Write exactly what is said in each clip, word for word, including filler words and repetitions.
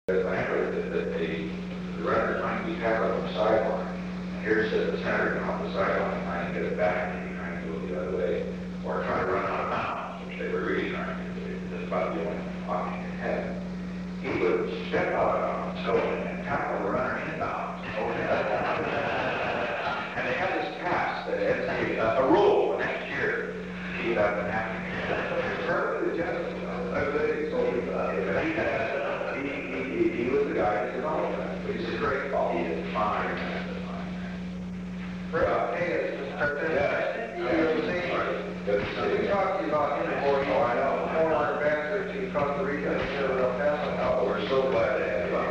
As I heard that that the, the runner trying to be tackled on the sideline, and here says the center come off the sideline trying to get it back, and he's trying to go the other way, or trying to run out of bounds, which they were really trying to do. That's about the only option they had. He would step out on his toe and tackle the runner inbounds. And they had this pass that as a, uh, a rule for next year to keep that from happening. It's perfectly legitimate. I think it's only, uh, he had, he, he, he, he was the guy that developed that. But he's a great ball. He is fine. Fred, hey, it's Mister President. Yeah. You know, see, Good to see we you. talked to you about him before, you know, I know, former ambassador to Costa Rica and to El Paso. Oh, we're so glad to have you.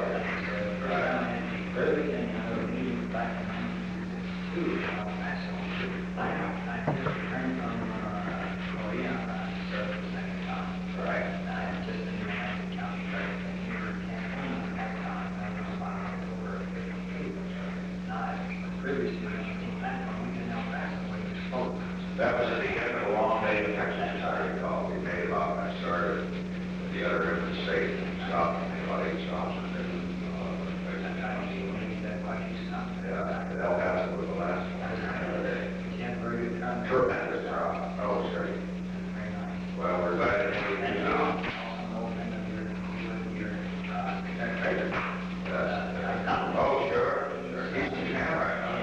That was at the end of a long day in Texas, as I recall. We made about, I started at the other end of the state and stopped, about eight stops. And then, uh, yeah, El Paso was the last one. Tremendous job. Oh, it's great. Well, we're glad to meet you now. Uh, oh, sure. Sure. He's the man right now.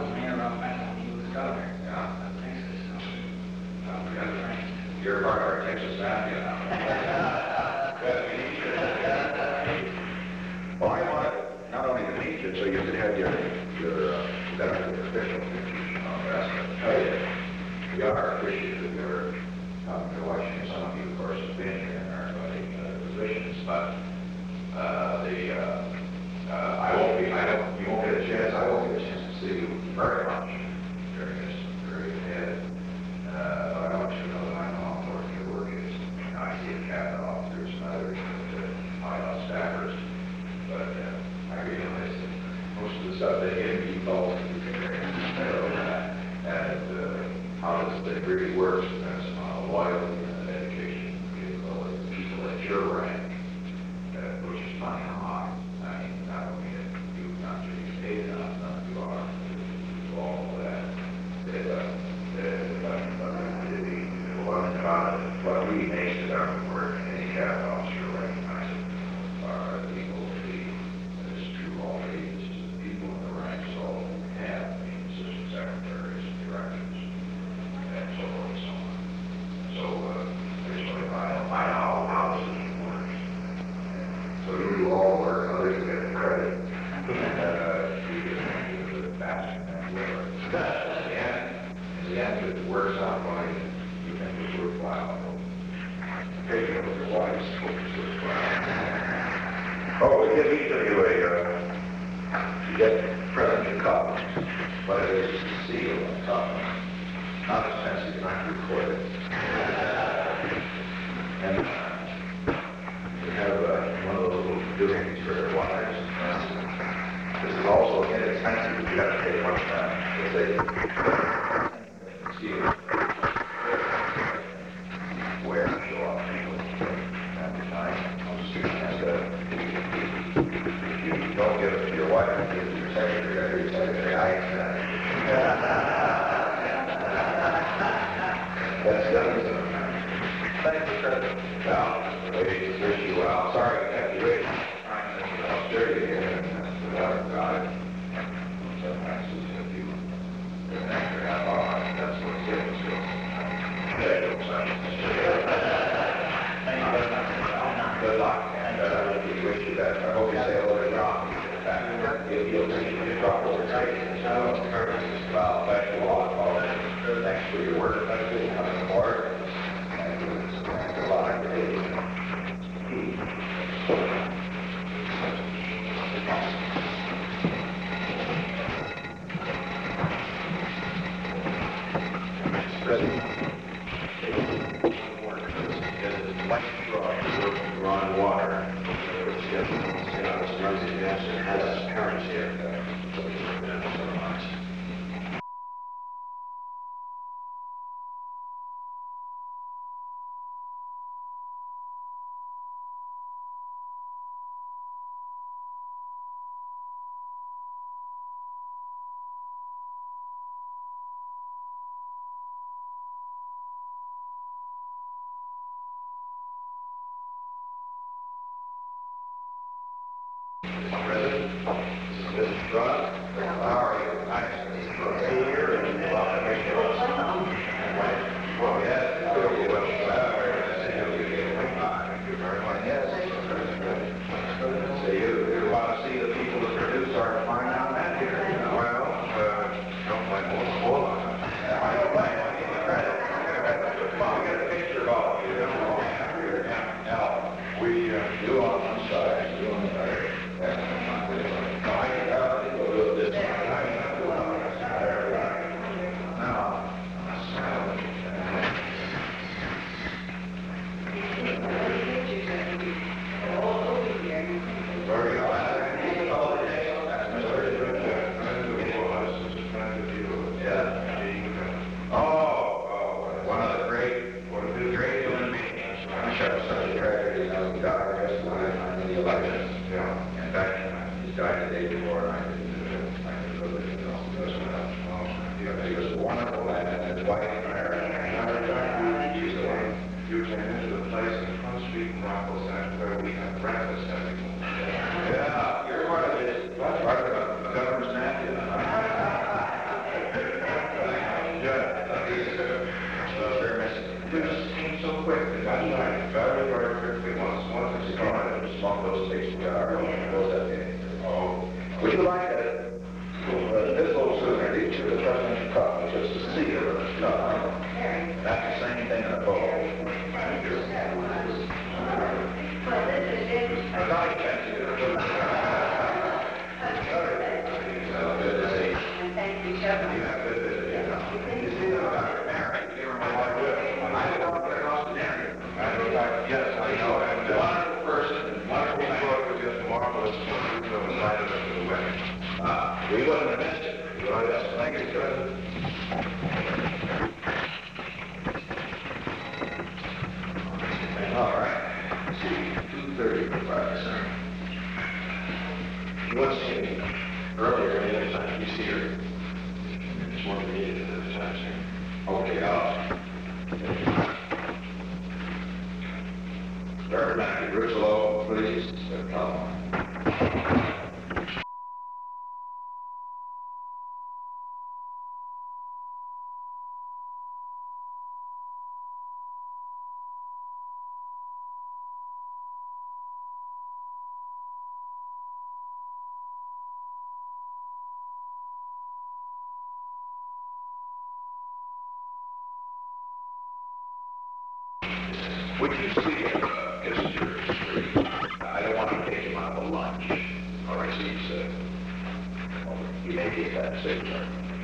You're part of our Texas family now. Good to meet you. Well, I wanted not only to meet you, so you could have your, your, uh, benefit official pictures on that. Oh, we are appreciative of your coming to Washington. Some of you, of course, have been here in our uh, positions, but, uh, the, uh, uh, I won't be, I don't, you won't get a chance, I won't get a chance to see you very much during this period ahead. Uh, but I want you to know that I know how important your work is. You know, I see a cabinet officers and others, uh, high-level staffers, but uh, I realize that most of the stuff they give me falls into the area. And uh, how this thing really works depends on loyalty and dedication of the people at your rank, uh, which is funny how high. I mean, not only that you not getting paid enough, not you are, to all of that. It, uh, what really makes the government work, and any cabinet officer recognizes are the people who be, as true all ages, the people in the ranks all have, I mean, assistant secretaries, directors, and so forth and so on. So, uh, there's really, I know, I know how this thing works. So you do all the work, others get the credit, and, uh, you get the basket and whatever. In the end, in the end, if it works out right, you think it's worthwhile. Taking it with your wife's focus worthwhile. Oh, we give each of you a, uh, you get present your cup, but it is sealed on top. Not expensive, not recorded. And uh, we have uh, one of those little doings for your wives. This is also inexpensive if you have to take much time. It's a seal. Where to show off people at the time. And uh, if you don't give it to your wife, you give it to your secretary, or your secretary, I accept. That's done. Thank you, President. Now, ladies, wish you well. Sorry I kept you waiting. I'm in Australia here, and without God, sometimes it's a few an extra half hour. That's what's it. So, there you go, son. Good luck, and uh, we wish you that. I hope you say hello to John. He'll be able to drop over trade. Well, thank you all. Thanks for your work. Thank you for coming aboard. And good luck. President. Much drawn water, which you know, runs against and has currents here. Ron, how are you? Nice to meet you. Here and welcome to your Well, yes, feel you well. Sorry, thank you very much. Yes. So you, you want to see the people that produce our fine down that here? Well, uh, don't blame me. Hold on. I don't blame you. I give you credit. Come on, we got a picture of all of you. Now, we, uh, you on one side, you on the other. That's fine. No, I can go a little this way. I can go on this side. Now, very good. Oh, oh, one of the great, one of the great human beings. I'm sure it's such a tragedy, you know, he died yesterday in the election. Yeah. In fact, he died the day before, and I didn't, I didn't really, you know, because, uh, he was a wonderful man, and his wife, Mary, she's the one. You came into the place in Front Street in Rockville Center where we have breakfast every morning. Yeah, you're part of this, part of the governor's napkin. Yeah, so they're missing. You just came so quick. That's right. Very, very quickly. Once, once it's started. Smoke those big cigars, those that day. Oh. Would you like a, uh, this little souvenir, these two, the presidential cup, just to see it, no, that's the same thing in a bowl. Thank you. Not expensive. Good to see. You have good visiting. You see them about your marriage, you remember my will. I didn't want to get across the dinner. I know, yes, I know. And uh, Wonderful person, and wonderful his man. work was just marvelous. You know, invited us to the wedding. Uh, we wouldn't have missed it. We would have just thank you, President. All right. Let's see, two thirty for practice. You want to see me earlier any other time he's here. It's more needed at the time, sir. Okay, I'll. Representative Russell, please, come on. Would you see if uh, Kissinger is free? I don't want to take him out of lunch, or I see he's, uh, well, he may be at that signal.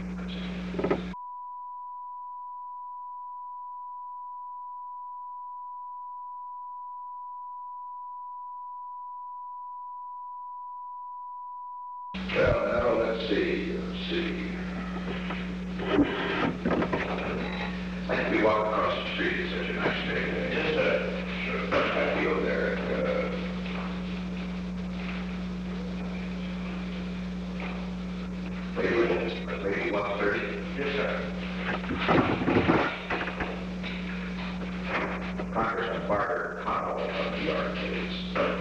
Well, now let's see, let's see. I think we walk across the street, it's such a nice day today. Yes, sir. Sure, I feel there at, uh, maybe, maybe one thirty? Yes, sir. Congressman Barker Connell of the yard, please.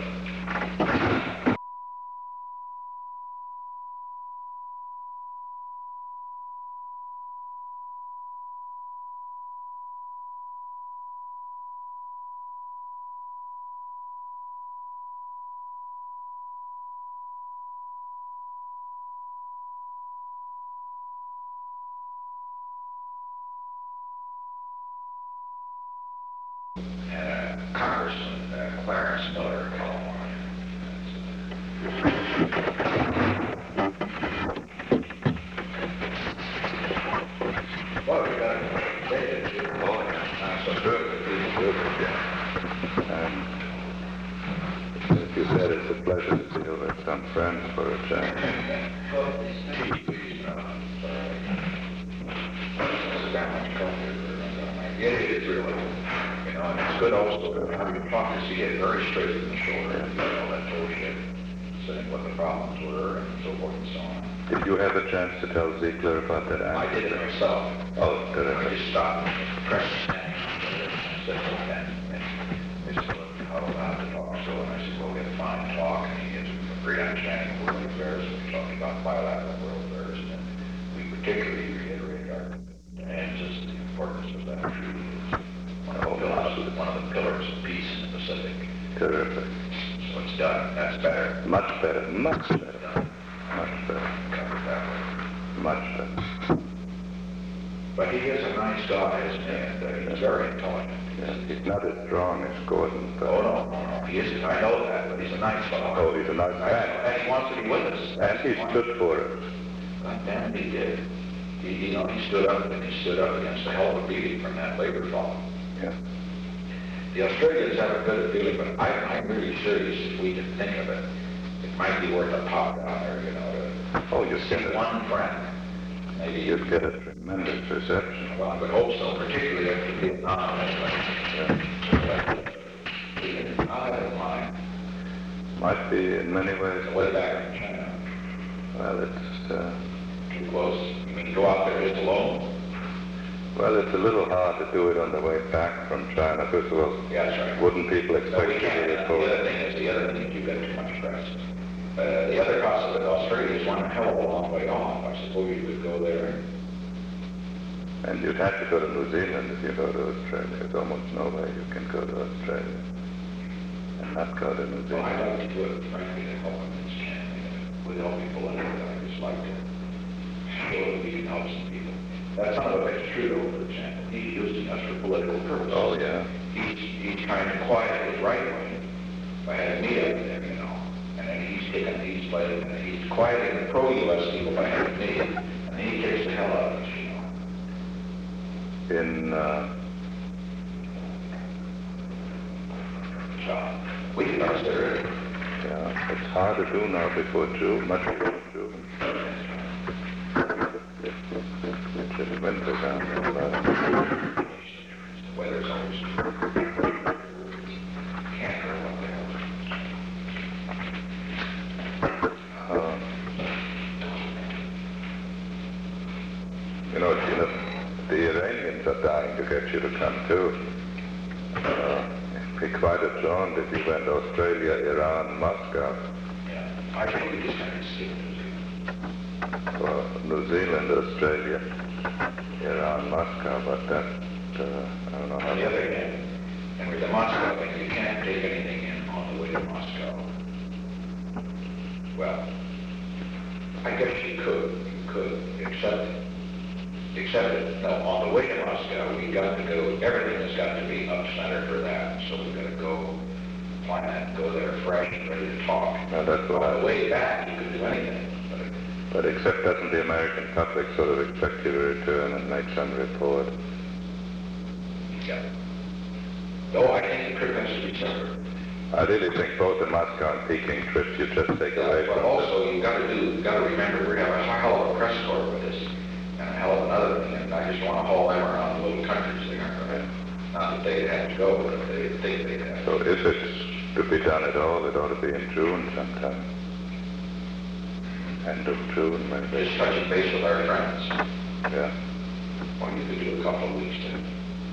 Congressman uh, Clarence Miller of California. Well, we got it. Oh, yeah. So good. Good. Yeah. And as you said, it's a pleasure to deal with some friends for a change. Yeah, it is really. You know, and it's good also to have you talk to see it very straight in the shoulder, you know, that bullshit, saying what the problems were and so forth and so on. Did you have a chance to tell Ziegler about that I answer? did it myself. Oh, I terrific. just stopped and pressed the standing on it and said, okay. And they said, look, how about to talk? So, and I said, well, we had a fine talk, and he has a great understanding of world affairs, and we talked about biology. peace in the Pacific. Terrific. So it's done. That's better. Much better. Much better. Done. Much better. Covered that way. Much better. But he is a nice guy, isn't he? And uh, he's very intelligent. Yeah, he's not as strong as Gordon, but... Oh, no, no, no. He isn't. I know that, but he's a nice fellow. Oh, he's a nice I- man. And he wants to be with us. And he stood for it. God damn, he did. He, you know, he stood up, and he stood up against a hell of a beating from that labor fellow. Yeah. The Australians have a good feeling, but I, I'm really serious if we can think of it. It might be worth a pop down there, you know, to Oh, you'd see get a, one friend. Maybe you'd get a tremendous reception. Well, I would hope so, particularly after Vietnam. Yeah. I have in mind, Might be in many ways. way back in China, Well, it's, uh, too close. You mean go out there just alone? well, it's a little hard to do it on the way back from China. First of all, Yeah, that's right. wouldn't people No, expect we you can't. to The report? other thing is, the other thing is you get too much press. Uh, the other cost of it, Australia is one hell of a long way off. I suppose you would go there and And you'd have to go to New Zealand if you go to Australia. There's almost no way you can go to Australia and not go to New well, I'd Zealand. like to do it, frankly, to help them this can, with all people in it. I just like to show that we can help some people. That son of a bitch Trudeau, for example, he's using us for political purposes. Oh, yeah. He's, he's trying to quiet his right wing by having me up there, you know. And then he's taking, he's letting, he's quieting the pro-U S people by having me, and then he takes the hell out of us, you know. In, uh, So, we can consider it. yeah, it's hard to do now before June, much before June. It's just winter down there. but- The weather's always can't hurt what the hell. Uh, you know, you know, the Iranians are dying to get you to come too. Uh, it'd be quite a jaunt if you went Australia, Iran, Moscow. Yeah, I think we just have to skip New Zealand. Well, New Zealand, Australia, Iran, Moscow, but that, uh, I don't know how On the many. other hand, and with the Moscow thing, you can't take anything in on the way to Moscow. Well, I guess you could, you could, except, except, that, no, on the way to Moscow, we got to go, everything has got to be up center for that, so we've got to go, plan it, go there fresh and ready to talk. Now, that's what On the I, way back, you could do anything, but but except doesn't the American public sort of expect you to return and make some report? yeah. No, I think the trip has to be separate. I really think both the Moscow and Peking trips you just take away But from also, you gotta do, you gotta remember, we have a hell of a press corps with us, and a hell of another thing, and I just wanna haul them around the little countries they aren't gonna, not that they'd have to go, but if they think they'd have So to. if it's to be done at all, it ought to be in June sometime. End of June, maybe. Just touching base with our friends, Yeah. or you could do a couple of weeks to.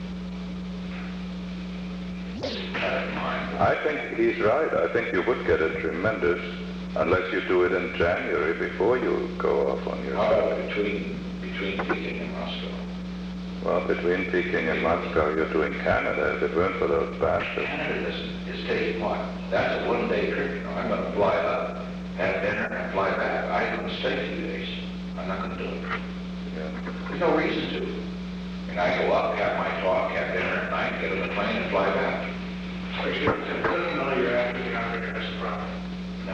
Have in mind. I think he's right. I think you would get a tremendous, unless you do it in January before you go off on your How trip. about between, between Peking and Moscow? Well, between Peking and Moscow, you're doing Canada. If it weren't for those bastards. Canada is, is taking what? That's a one-day trip, you know, I'm gonna fly up, have dinner, and fly back. I'm gonna stay two days. I'm not gonna do it. Yeah. There's no reason to. And I go up, have my talk, have dinner at night, get on the plane and fly back. So you're, you know, you're acting on your best problem. No.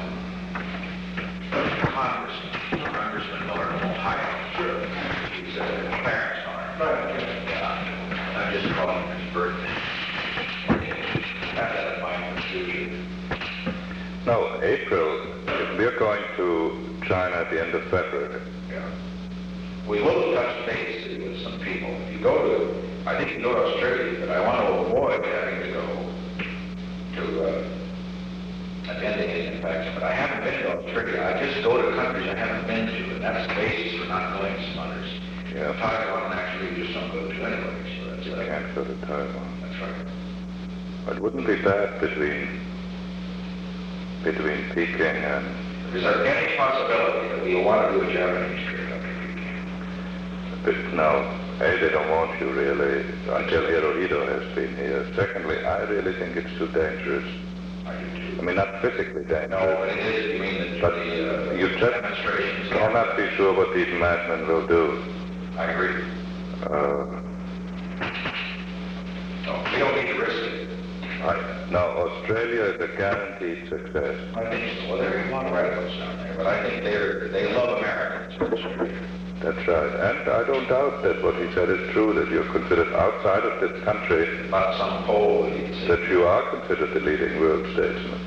Congressman, Congressman Miller of Ohio. Sure. He's a Clarence on Right, okay. Yeah. I'm just calling him his birthday. Have that in mind for the future. No, April. We're going to China at the end of February. Yeah. We will touch base with some people. If you go to, I think you can go to Australia, but I want to avoid having to go to uh, attend any infection. But I haven't been to Australia. I just go to countries I haven't been to, and that's the basis for not going to some others. Yeah. Taiwan, actually, you just don't go to anyway. So that's, You uh, can't go to Taiwan. that's right. It wouldn't be bad between between Peking and... Is there any possibility that we want to do a Japanese trip up to Peking? But no, A, they don't want you really until Hirohito has been here. Secondly, I really think it's too dangerous. I do too. I mean, not physically dangerous. No, but it is, you mean the, But the uh, you just demonstrations. cannot be sure what these madmen will do. I agree. Uh, No, we don't need to risk it. I, now, Australia is a guaranteed success. I think so. Well, there are a lot of radicals down there, but I think they're, they love Americans. That's right. And I don't doubt that what he said is true, that you're considered outside of this country, Not some poll that he'd say. that you are considered the leading world statesman.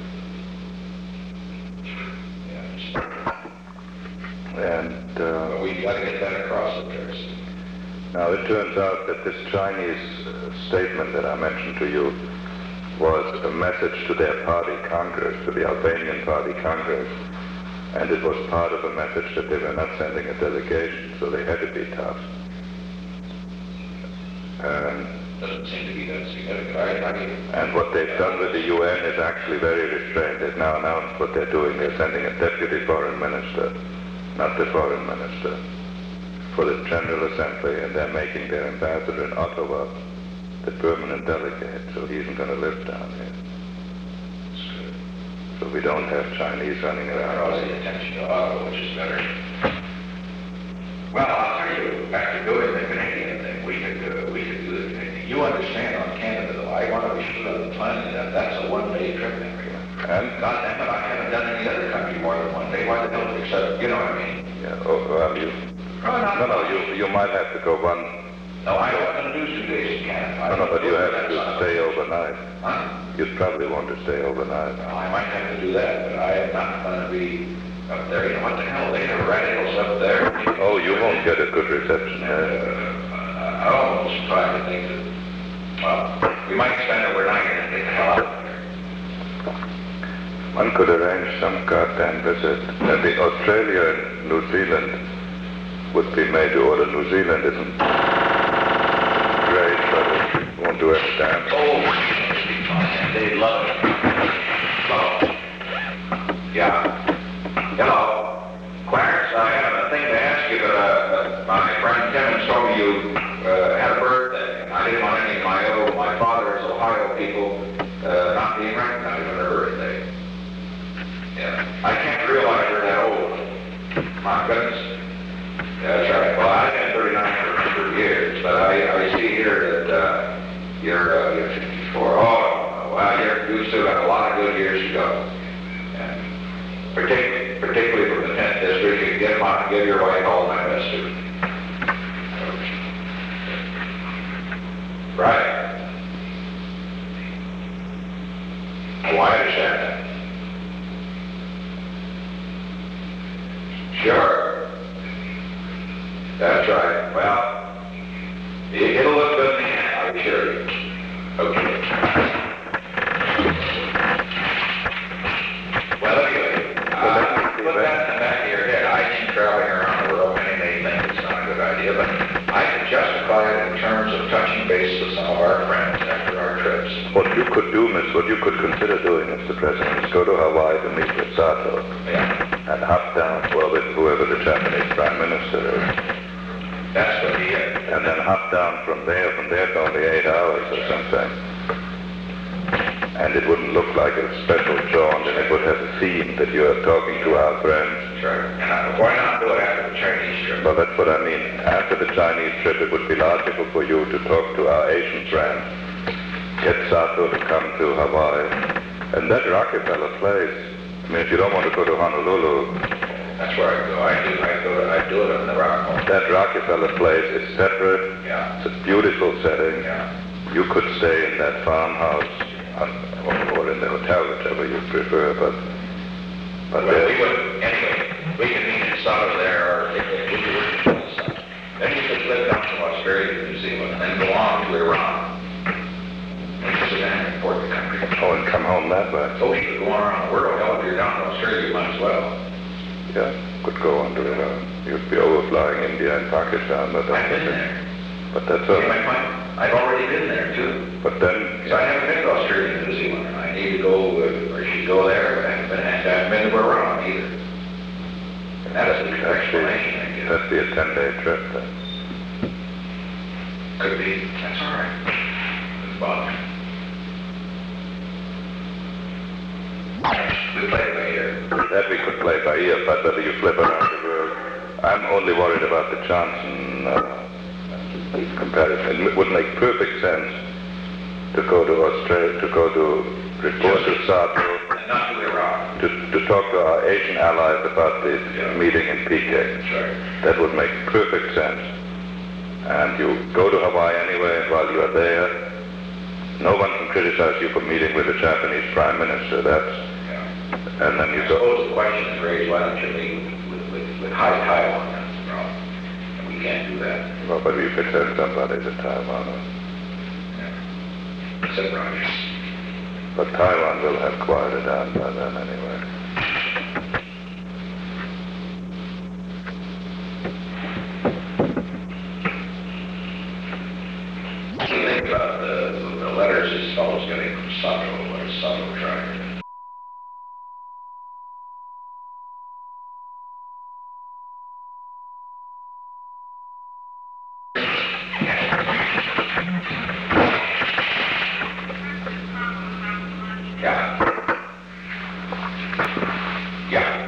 Yeah, And but uh, we got to get that across the there. now it turns out that this Chinese uh, statement that I mentioned to you was a message to their party Congress, to the Albanian party Congress. And it was part of a message that they were not sending a delegation, so they had to be tough. And, Doesn't seem to be that significant. I, I mean, and what they've done with the U N is actually very restrained. They've now announced what they're doing. They're sending a deputy foreign minister, not the foreign minister, for the General Assembly, and they're making their ambassador in Ottawa the permanent delegate, so he isn't going to live down here. So we don't have Chinese running draws around. the attention to Ottawa, which is better. Well, I'll tell you, after doing the Canadian thing, we could, uh, we could do the Canadian. You understand on Canada, though, I want to be sure of the planning that that's a one-day trip, Henry. And, God damn it, I haven't done any other country more than one day. Why the hell, except, you know what I mean? yeah, oh, well, you, No, not- no, no, you, you might have to go one, No, I'm not going to do two days in Canada. no, no, but you have to That's- stay overnight. Huh? You'd probably want to stay overnight. Well, I might have to do that, but I am not going to be up there. You know, what the hell, they have radicals up there. Oh, you won't get a good reception Uh, there. I almost try to think that, well, we might spend overnight and get the hell out of there. One could arrange some goddamn visit. And the Australia and New Zealand would be made to order. New Zealand isn't great, but it won't do a damn. Oh, it'd be fine. They'd love it. Hello. Yeah. Hello. Clarence, I have a thing to ask you, but uh, my friend Timmons told me you uh, had a birthday. I didn't want any of my, oh, my father's Ohio people uh, not being recognized on their birthday. Yeah. I can't realize you're that old. My goodness. Yeah, that's right. Well, I've been thirty-nine for, for years, but I, I see here that uh, you're, uh, you're fifty-four. Oh, well, you're, you still got a lot of good years to go. And particularly, particularly from the tenth district, you can get them out and give your wife all my best to. Right. Oh, I understand that. Sure. That's right. Well, it- it'll look good in the end, I assure you. Okay. Well, anyway, uh, put that in the back of your head. I think traveling around the world, many may think it's not a good idea, but I can justify it in terms of touching base with some of our friends after our trips. What you could do, Miss, what you could consider doing, Mister President, is go to Hawaii to meet with Sato Yeah. and hop down, well, with whoever the Japanese Prime Minister is. That's what he is. And then hop down from there. From there, it's only eight hours or something. And it wouldn't look like a special jaunt, and it would have a theme that you are talking to our friends. That's right. And uh, why not do it after the Chinese trip? Well, that's what I mean. After the Chinese trip, it would be logical for you to talk to our Asian friends, get Sato to come to Hawaii. And that Rockefeller place, I mean, if you don't want to go to Honolulu, That's where I go. I do. I go. I do it in the rock. that Rockefeller place is separate. Yeah. It's a beautiful setting. Yeah. You could stay in that farmhouse uh, or, or in the hotel, whichever you prefer, but but Well, we there's, would, anyway, we could meet in Sato there, or if we could, then you could flip down to Australia and New Zealand, and then go on to Iran. And just sit down and report the country. oh, and come home that way. So we could go on around the world. Hell, if you're down in Australia, you might as well. Yeah, could go under it. Uh, you'd be overflying India and Pakistan, but I've been that's there. but that's See all. my point? I've already been there, too. But then, Because I haven't been to Australia and New Zealand, and I need to go, uh, or should go there, but I haven't been, and I haven't been to Iran either. And that is the actually, explanation, I guess. that'd be a ten-day trip then. Could be, that's all right. Doesn't bother me. We play it by ear. That we could play by ear, but whether you flip around the world, I'm only worried about the Johnson uh, comparison. It would make perfect sense to go to Australia, to go to report to SATO, And not to Iraq. to, to talk to our Asian allies about the Yeah. meeting in Peking. Sure. That would make perfect sense. And you go to Hawaii anyway, and while you are there, no one can criticize you for meeting with the Japanese Prime Minister. That's, Yeah. and then you I go, suppose the question is raised, why don't you meet with, with, with high Taiwan? That's the problem. And we can't do that. well, but we could send somebody to Taiwan. Yeah. Except Roger. But Taiwan will have quieted down by then anyway. What do you think about the, the letters this fellow's getting from Sato? What is Sato trying to do? Yeah. Yeah.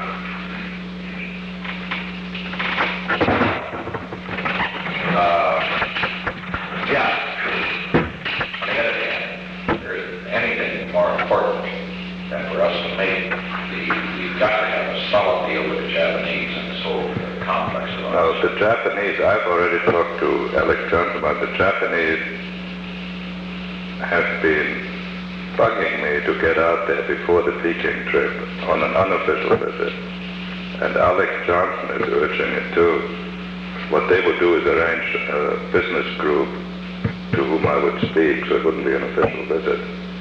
Uh, yeah. On the other hand, there isn't anything more important than for us to make the, we've got to have a solid deal with the Japanese and this whole complex of Now, ours. the Japanese, I've already talked to Alex Jones about the Japanese have been bugging me to get out there before the Peking trip on an unofficial visit. And Alex Johnson is urging it too. What they would do is arrange a business group to whom I would speak, so it wouldn't be an official visit.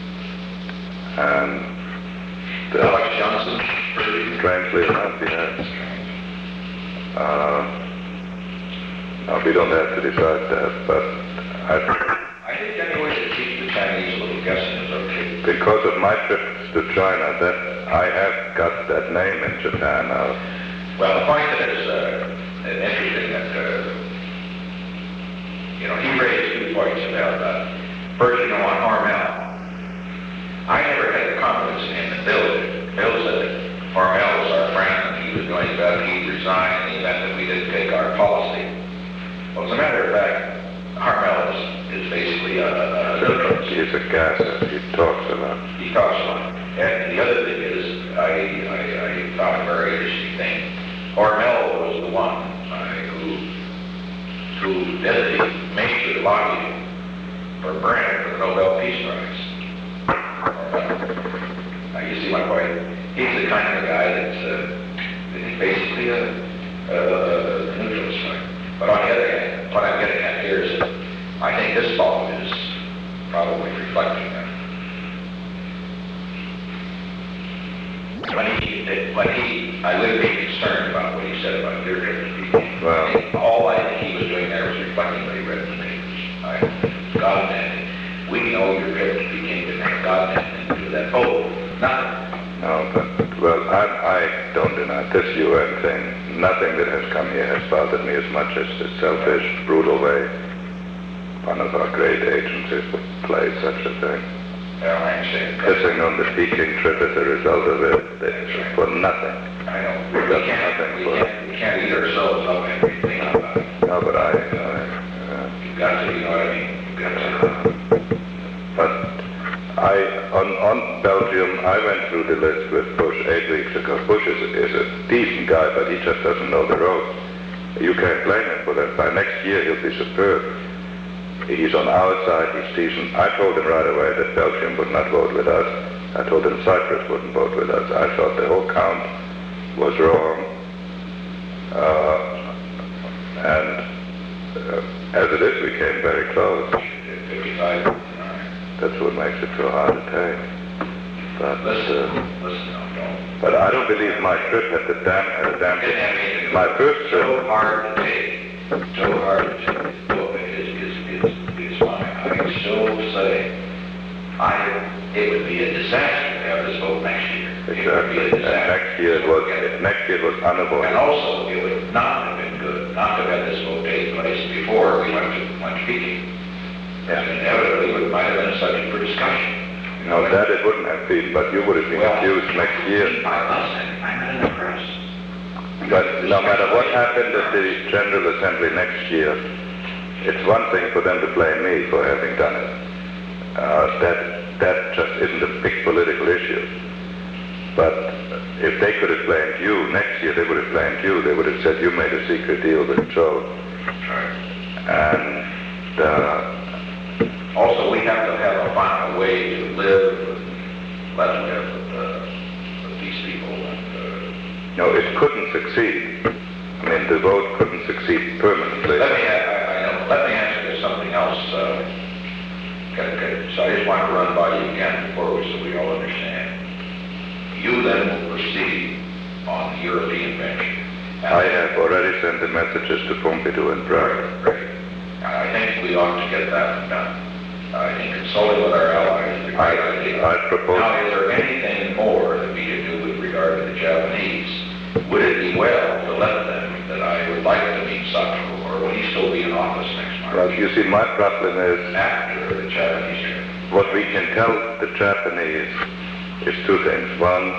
And the, Alex Johnson, Purdue. strangely enough, yes. Uh, now, we don't have to decide that, but I... I think any way to keep the Chinese a little guessing is okay. Because of my trips to China, that I have got that name in Japan now. Well, the point that is uh, interesting that, uh, you know, he raised two points about that. First, you know, on Hormel. I never had the confidence in him that Bill did. Bill said that Hormel was our friend and he was going to he'd resign in the event that we didn't take our policy. Well, as a matter of fact, Hormel is, is basically a, a, a neutral. He's a gasser. He talks a lot. He talks a lot. And the other thing is, I, I, I found a very interesting thing. Hormel was the one uh, who, who did the major lobbying for Brand for the Nobel Peace Prize. Hormel. Now, you see my point? He's the kind of guy that's uh, basically a, a, a neutralist. Right? But on the other hand, what I'm getting at here is that I think this fellow is probably reflecting that. When he, when he, I would be concerned about what he said about your trip to Peking. Well, All I think he was doing there was reflecting what he read in the papers. I, God damn, we know your trip to Peking didn't have God damn to do with that. Oh, nothing. no, but, well, I, I don't deny this U N thing. Nothing that has come here has bothered me as much as the selfish, brutal way one of our great agencies would play such a thing. Well, I understand. Pissing on the Peking trip as a result of it, they, for nothing. I know. We That's can't, nothing we for- can't, we can't eat ourselves up and everything up. Uh, No, but I, I uh, You've got to, you know what I mean? You've got to. but I, on, on Belgium, I went through the list with Bush eight weeks ago. Bush is, is a decent guy, but he just doesn't know the ropes. You can't blame him for that. By next year, he'll be superb. He's on our side, he's decent. I told him right away that Belgium would not vote with us. I told him Cyprus wouldn't vote with us. I thought the whole count was wrong. Uh, and uh, as it is, we came very close. fifty-five. All right. That's what makes it so hard to take. But, Listen, uh, listen, no, don't. but I don't believe my trip had the damn, had a damn, Didn't have anything to do my with it. first trip, So hard to take. So hard to take. Look, it's, it's, it's, it's fine. I still say, I, it would be a disaster to have this vote next year. It would be a exactly. And disaster. next year it was, next year it was And unavoidable. also, it would not have been good not to have this vote take place before we went to, went to Peking. And inevitably, it might have been a subject for discussion. You know, No, that it wouldn't have been, but you would have been Well, accused next year. By us, I'm not in the press. But no matter what happened at the General Assembly next year, it's one thing for them to blame me for having done it. Uh, that, that just isn't a big political issue. But if they could have blamed you next year, they would have blamed you. They would have said you made a secret deal with Joe. Right. And uh, Also, we have to have a, find a way to live, let live with, uh, with these people. And, uh, no, it couldn't succeed. I mean, the vote couldn't succeed permanently. let me, I, I know, let me answer this something else. Uh, okay, okay. So I just want to run by you again before we, so we all understand. You then will proceed on the European venture. And I have already sent the messages to Pompidou and Prague. Right. And I think we ought to get that done. I think consulting with our allies is a great idea. I propose... Now, is there anything more that we can do with regard to the Japanese? Would it be well to let them, that I would like to meet Sato, or will he still be in office next March? Well, you see, my problem is After the Japanese trip. what we can tell the Japanese is two things. One,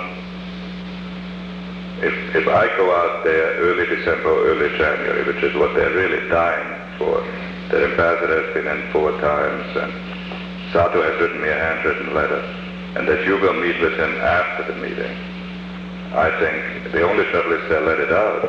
if, if I go out there early December or early January, which is what they're really dying for, their ambassador has been in four times, and Sato has written me a handwritten letter, and that you will meet with him after the meeting. I think the only trouble is they'll let it out.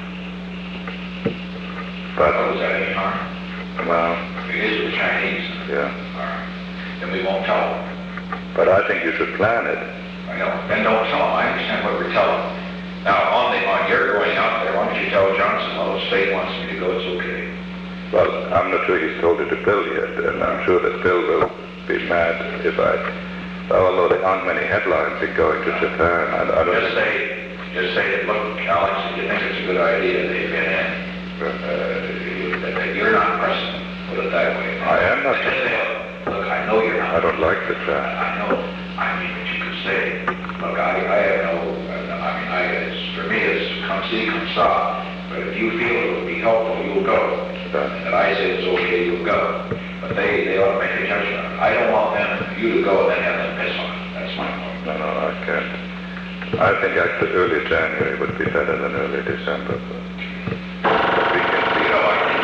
But, Oh, is that any harm? well, If it is with the Chinese, yeah. all right, then we won't tell them. But I think you should plan it. I know. Then don't tell them. I understand what we're telling them. Now, on the, on your going out there, why don't you tell Johnson, well, the state wants me to go, it's okay. Well, I'm not sure he's told it to Bill yet, and I'm sure that Bill will be mad if I... Although there aren't many headlines in going to Japan, I, I don't... Just say, just say that, look, Alex, if you think it's a good idea, they've been in. Uh, you- that, that you're not pressing, put it that way. I am not. Just say, look, I know you're not. I don't like the chat. I know. I mean, but you could say, look, I, I have no, I mean, I, it's, for me, it's come see, come saw. But if you feel it would be helpful, you'll go. And I say it's okay, you'll go. But they, they ought to make a judgment. I don't want them, you to go and then have them piss on it. That's my point. No, no, I can't. I think actually early January would be better than early December. But we can see. You know, I think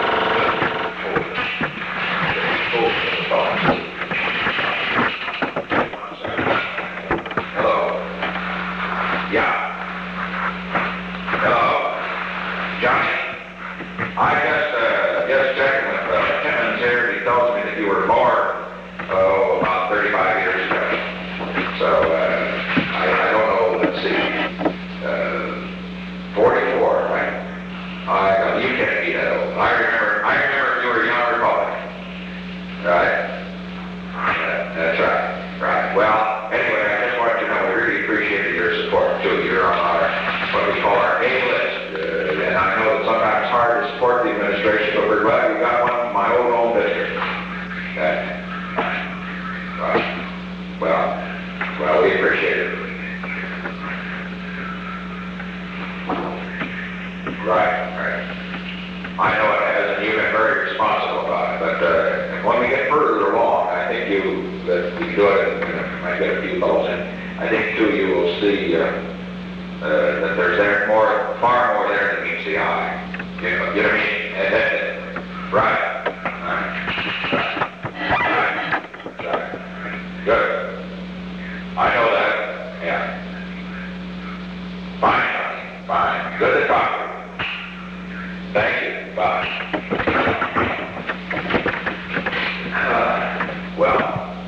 it's good. It's full of thoughts. Hello. Yeah. Hello. Johnny. I just, uh, just checking with uh, Timmons here. He tells me that you were born, oh, about thirty-five years ago. So, uh, I, I don't know, let's see, uh, forty-four, right? I, uh, you can't be that old. I remember, I remember you were a young Republican. Right? Yeah, that's right. Right. Well, anyway, I just wanted you to know we really appreciated your support, too. You're on our, what we call our A list. Uh, and I know it's sometimes hard to support the administration, but we're glad we got one from my own home district. Okay. Right. Well, well, we appreciate it. Right, right. I know it has, and you've been very responsible about it, but uh, when we get further along, I think you, that we do it, and uh, might get a few bubbles in, I think too you will see uh, uh, that there's there more, far more there than meets the eye. You know, you know what I mean? And that, right. Right. Right. Right. Good. I know that. Yeah. Fine, honey. Fine. Good to talk to you. Thank you. Bye. Uh, well,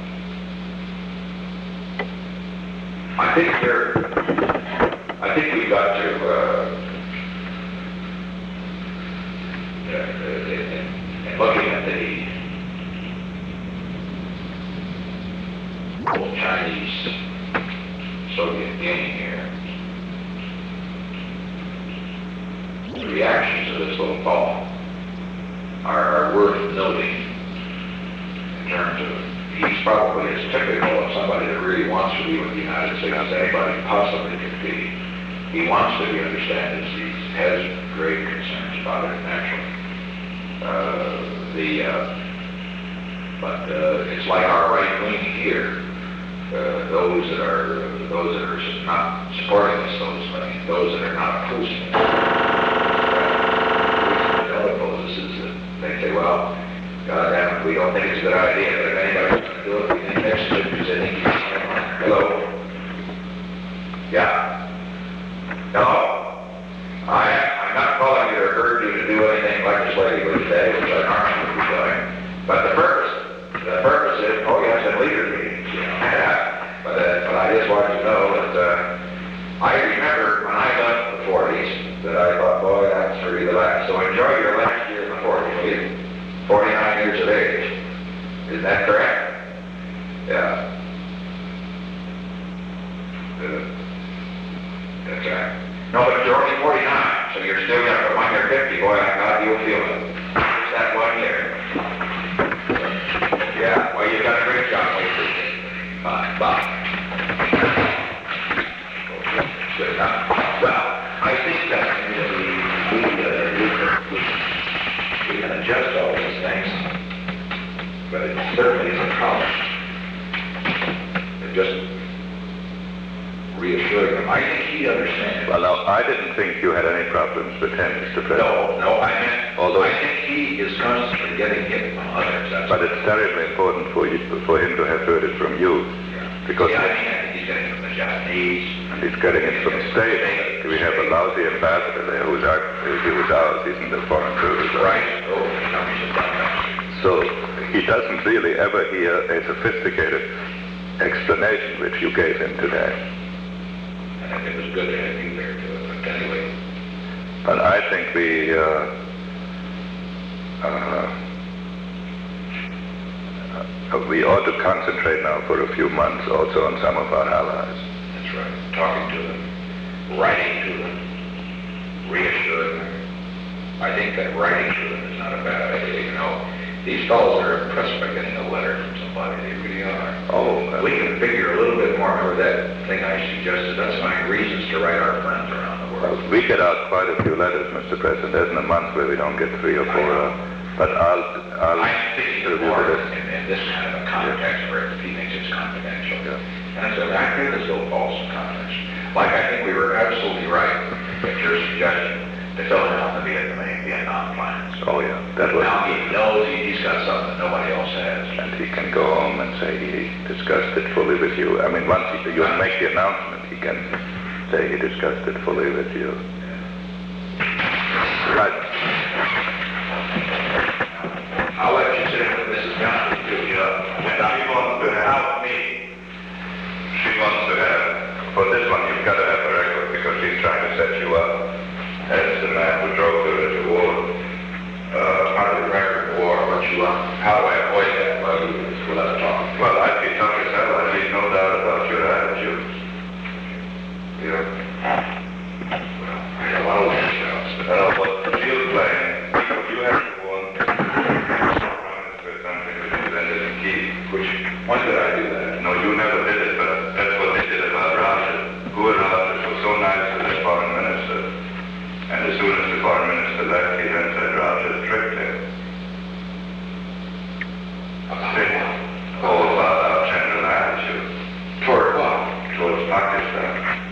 I think you're, I think we've got to, uh, uh, in, in looking at the whole Chinese Soviet game here, the reactions of this little ball are, are worth noting in terms of, he's probably as typical of somebody that really wants to be with the United States as anybody possibly could be. He wants to be understood, he has great concerns about it, naturally. Uh, the, uh, But uh, it's like our right wing here. Uh, those that are those that are not supporting us, those I mean, those that are not opposing us. The other opposes is that they say, well, God damn it, we don't think it's a good idea, but if anybody's going to do it, we think next to it because they think he's hello. Yeah. Hello. I I'm not calling you or urge you to do anything legislatively today, which I normally would be doing. But the purpose, the purpose is, oh yes, in leaders meetings, you know. but, uh, but I just want you to know that uh, I remember when I left the forties that I thought, boy, that's really the last. So enjoy your last year in the forties, will you? forty-nine years of age. Is that correct? Yeah. Uh, that's right. No, but you're only forty-nine, so you're still young. But when you're fifty, boy, I God, you'll feel it. Just that one year. Yeah, well, you've done a great job. We appreciate it. Bye. Bye. Good enough. Well, I think that we, we, uh, we, we, we can adjust all these things, but it certainly isn't a problem. It just reassuring him. I think he understands. Well, now, I didn't think you had any problems with him, Mister President. No, no, I meant, Although, I think he is constantly getting hit from others. That's but it's terribly important for you, for him to have heard it from you, because yeah, I mean, I think he's getting it from the Japanese. and he's getting it from the States. We have a lousy ambassador there who's our, he was ours, he's in the foreign service. Right. Oh, no, we should talk about it. So he doesn't really ever hear a sophisticated explanation which you gave him today. I think it was good to have you there too, but anyway. But I think we, uh, uh, uh, we ought to concentrate now for a few months also on some of our allies. That's right. Talking to them, writing to them, reassuring them. I think that writing to them is not a bad idea, you know. These fellows are impressed by getting a letter from somebody. They really are. Oh, We can figure a little bit more. Remember that thing I suggested? That's fine reasons to write our friends around the world. well, we get out quite a few letters, Mister President. There isn't a month where we don't get three or four. Uh, but I'll, I'll I'm thinking review more the list. in, in this kind of a context where he thinks it's confidential. Yeah. And so I think this little false confidence. Like I think we were absolutely right with your suggestion to fill in on the Vietnam, Vietnam plans. Oh, yeah. That was. Now he knows he, he's got something that nobody else has. And he can go home and say he discussed it fully with you. I mean, once he, you make the announcement, he can say he discussed it fully with you. Right. I'll let you sit in with Missus Johnson too. Yeah. When she wants to help me, she wants to have, for this one, you've got to have a record because she's trying to set you up as the man who drove her to war. Uh, part of the record war, what you want. How do I avoid that? Well, you, we'll have to talk. Well, I'd be tough as hell. I leave no doubt about your attitude. Yeah. Well, I have a lot of things else. Well, what she was playing, you have to warn promise for something which is ended in key. Which, when did I do that? No, you never did it, but that's what they did about Rogers. Who Rogers was so nice to the foreign minister. And as soon as the foreign minister left, he then said Rogers tricked him. All about our general attitude. Toward what? Towards Pakistan.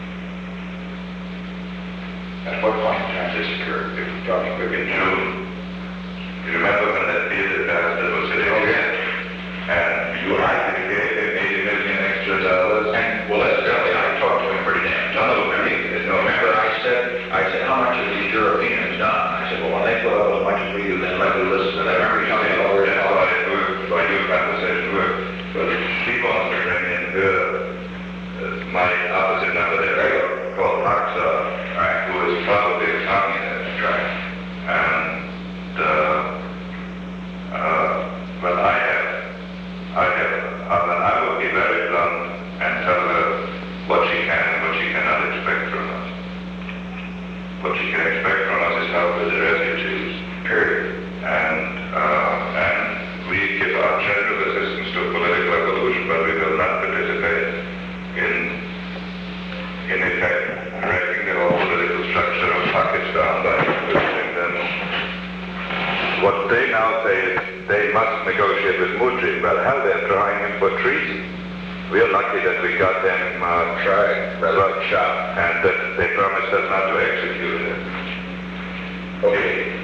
At what point in time this occurred? If we're talking quick In in June. You remember when that theater pastor was sitting Oh, here? yeah. And you actually gave him eighty million extra dollars? And, well, evidently, I talked to him pretty damn tough. No, I mean, No, remember I said, I said, how much have these Europeans done? I said, well, when they put up as much as we do, then let me listen to that. Remember you telling me all the That's why it worked, why your conversation worked. But she wants to bring in her, uh, my opposite number there, called Aksa, right, who is probably a communist, right? And, uh, uh, but I have, I have, uh, but I will be very blunt and tell her what she can and what she cannot expect from us. What she can expect from us is help with the refugees, period. And, uh, and we give our general assistance to a political revolution, but we will not participate in, in effect, wrecking the whole political structure of Pakistan by influencing them. What they now say is they must negotiate with Mujib. Well, hell, they're trying him for treason. We're lucky that we got them uh, tried, well, shot, and that they promised us not to execute it. Okay.